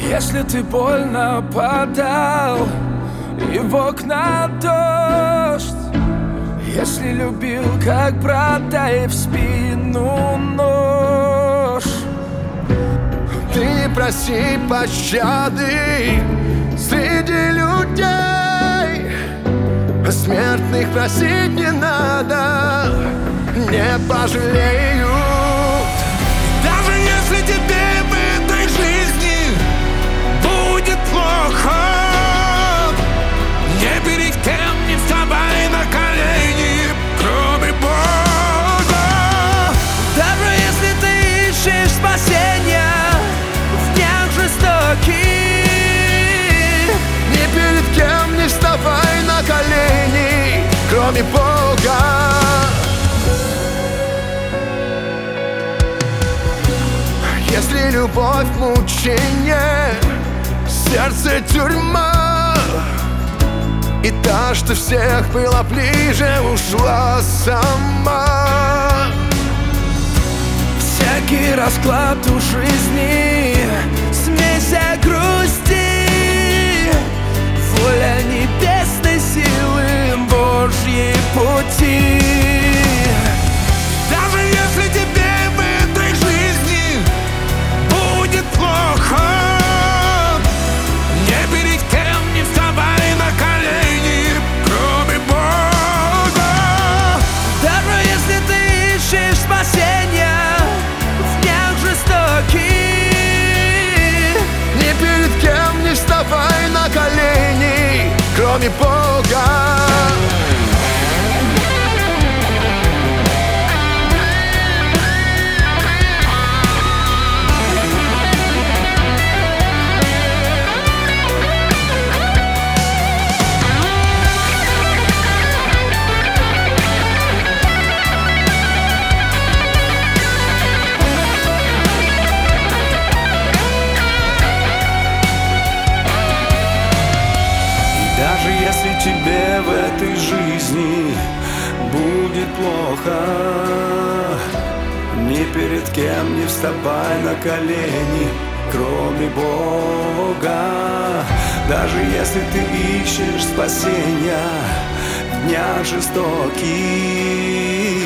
Если ты больно подал и в окна дождь, если любил как брата и в спину нож, ты не проси пощады среди людей. Смертных просить не надо, не пожалеют. Даже если тебе в этой жизни будет плохо, не перед кем не вставай на колени, кроме Бога. Даже если ты ищешь спасения в днях жестоких, ни перед кем не вставай на колени, кроме Бога. Если любовь мучение, сердце тюрьма, и та, что всех была ближе, ушла сама. всякий расклад у жизни смесь грусти, воля небесной силы, Божьи пути. Даже если тебе в этой жизни будет плохо, не перед кем не вставай на колени, кроме Бога. Даже если ты ищешь спасения в днях жестоких, ни перед кем не вставай на колени, кроме Бога. Даже если тебе в этой жизни будет плохо, ни перед кем не вставай на колени, кроме Бога. Даже если ты ищешь спасения в днях жестоких,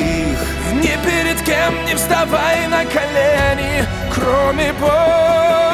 ни перед кем не вставай на колени, кроме Бога.